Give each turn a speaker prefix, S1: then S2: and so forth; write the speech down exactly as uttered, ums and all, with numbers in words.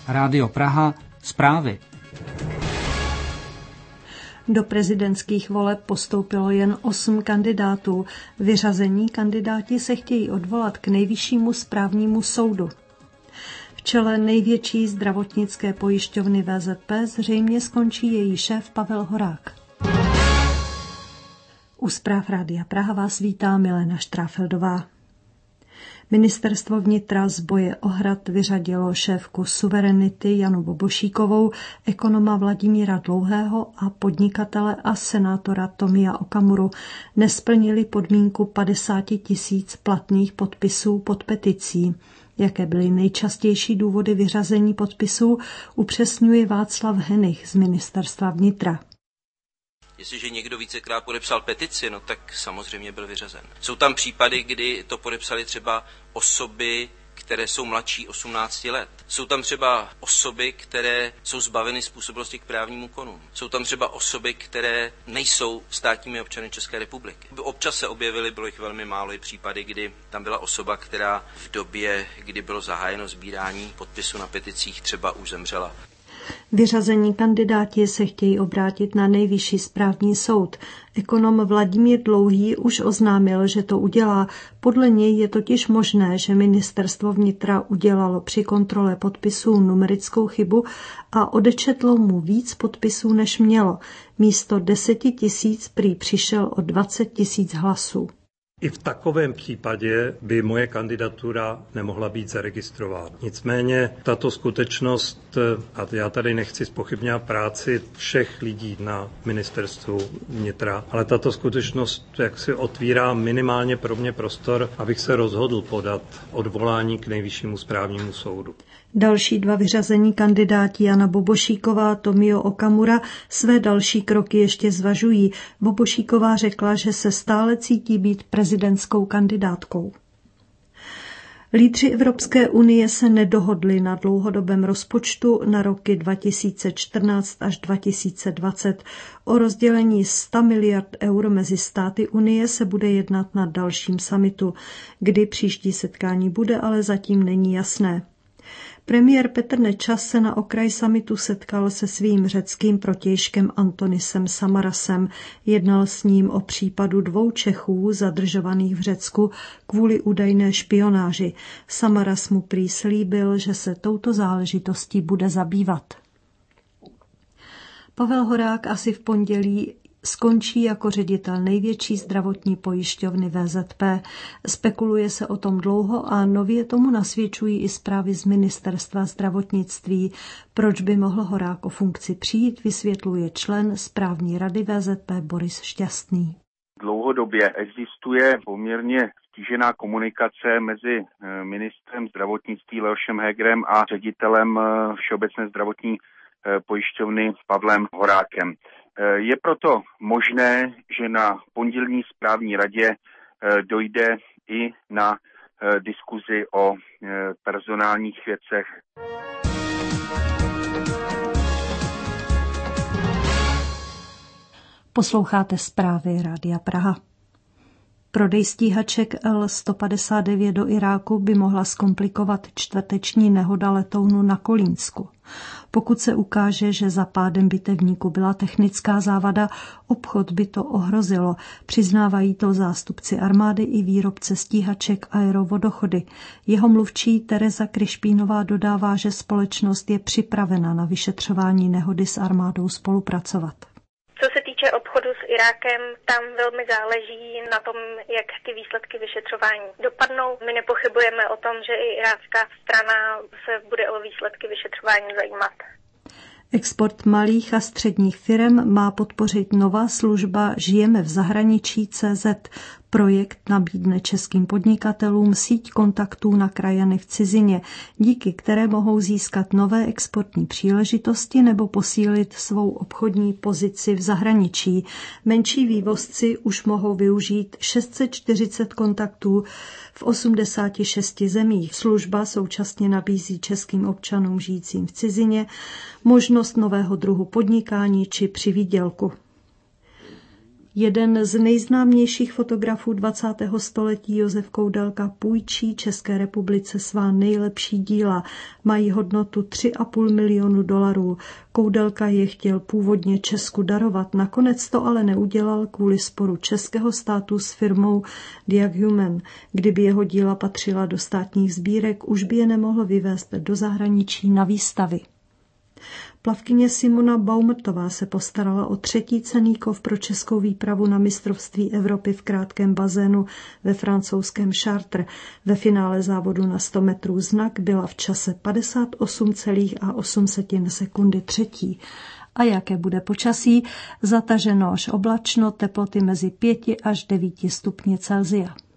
S1: Rádio Praha, zprávy.
S2: Do prezidentských voleb postoupilo jen osm kandidátů. Vyřazení kandidáti se chtějí odvolat k Nejvyššímu správnímu soudu. V čele největší zdravotnické pojišťovny V Z P zřejmě skončí její šéf Pavel Horák. U zpráv Rádia Praha vás vítá Milena Štráfeldová. Ministerstvo vnitra z boje o Hrad vyřadilo šéfku Suverenity Janu Bobošíkovou, ekonoma Vladimíra Dlouhého a podnikatele a senátora Tomia Okamuru. Nesplnili podmínku padesát tisíc platných podpisů pod peticí. Jaké byly nejčastější důvody vyřazení podpisů, upřesňuje Václav Henich z Ministerstva vnitra.
S3: Jestliže někdo vícekrát podepsal petici, no tak samozřejmě byl vyřazen. Jsou tam případy, kdy to podepsali třeba osoby, které jsou mladší osmnácti let. Jsou tam třeba osoby, které jsou zbaveny způsobilosti k právním úkonům. Jsou tam třeba osoby, které nejsou státními občany České republiky. Občas se objevily, bylo jich velmi málo, i případy, kdy tam byla osoba, která v době, kdy bylo zahájeno sbírání podpisu na peticích, třeba už zemřela.
S2: Vyřazení kandidáti se chtějí obrátit na Nejvyšší správní soud. Ekonom Vladimír Dlouhý už oznámil, že to udělá. Podle něj je totiž možné, že Ministerstvo vnitra udělalo při kontrole podpisů numerickou chybu a odečetlo mu víc podpisů, než mělo. Místo deseti tisíc prý přišel o dvacet tisíc hlasů.
S4: I v takovém případě by moje kandidatura nemohla být zaregistrována. Nicméně tato skutečnost, a já tady nechci zpochybňovat práci všech lidí na ministerstvu vnitra, ale tato skutečnost jak si otvírá minimálně pro mě prostor, abych se rozhodl podat odvolání k Nejvyššímu správnímu soudu.
S2: Další dva vyřazení kandidáti Jana Bobošíková a Tomio Okamura své další kroky ještě zvažují. Bobošíková řekla, že se stále cítí být prezidentskou kandidátkou. Lídři Evropské unie se nedohodli na dlouhodobém rozpočtu na roky dva tisíce čtrnáct až dva tisíce dvacet. O rozdělení sto miliard eur mezi státy unie se bude jednat na dalším summitu. Kdy příští setkání bude, ale zatím není jasné. Premiér Petr Nečas se na okraj summitu setkal se svým řeckým protějškem Antonisem Samarasem. Jednal s ním o případu dvou Čechů zadržovaných v Řecku kvůli údajné špionáži. Samaras mu prý slíbil, že se touto záležitostí bude zabývat. Pavel Horák asi v pondělí skončí jako ředitel největší zdravotní pojišťovny V Z P. Spekuluje se o tom dlouho a nově tomu nasvědčují i zprávy z Ministerstva zdravotnictví. Proč by mohl Horák o funkci přijít, vysvětluje člen správní rady V Z P Boris Šťastný.
S5: Dlouhodobě existuje poměrně stížená komunikace mezi ministrem zdravotnictví Leošem Hegerem a ředitelem Všeobecné zdravotní pojišťovny Pavlem Horákem. Je proto možné, že na pondělní správní radě dojde i na diskuzi o personálních věcech.
S2: Posloucháte zprávy Rádia Praha. Prodej stíhaček L sto padesát devět do Iráku by mohla zkomplikovat čtvrteční nehoda letounu na Kolínsku. Pokud se ukáže, že za pádem bitevníku byla technická závada, obchod by to ohrozilo. Přiznávají to zástupci armády i výrobce stíhaček Aerovodochody. Jeho mluvčí Tereza Kryšpínová dodává, že společnost je připravena na vyšetřování nehody s armádou spolupracovat.
S6: Co se týče obchodu s Irákem, tam velmi záleží na tom, jak ty výsledky vyšetřování dopadnou. My nepochybujeme o tom, že i irácká strana se bude o výsledky vyšetřování zajímat.
S2: Export malých a středních firem má podpořit nová služba Žijeme v zahraničí tečka cé zet. Projekt nabídne českým podnikatelům síť kontaktů na krajany v cizině, díky které mohou získat nové exportní příležitosti nebo posílit svou obchodní pozici v zahraničí. Menší vývozci už mohou využít šest set čtyřicet kontaktů v osmdesáti šesti zemích. Služba současně nabízí českým občanům žijícím v cizině možnost nového druhu podnikání či přivýdělku. Jeden z nejznámějších fotografů dvacátého století Josef Koudelka půjčí České republice svá nejlepší díla. Mají hodnotu tři a půl milionu dolarů. Koudelka je chtěl původně Česku darovat, nakonec to ale neudělal kvůli sporu českého státu s firmou Diag Human. Kdyby jeho díla patřila do státních sbírek, už by je nemohl vyvést do zahraničí na výstavy. Plavkyně Simona Baumrtová se postarala o třetí cenný kov pro českou výpravu na mistrovství Evropy v krátkém bazénu ve francouzském Chartres. Ve finále závodu na sto metrů znak byla v čase padesát osm celá osm sekundy třetí. A jaké bude počasí? Zataženo až oblačno, teploty mezi pěti až devíti stupni Celsia.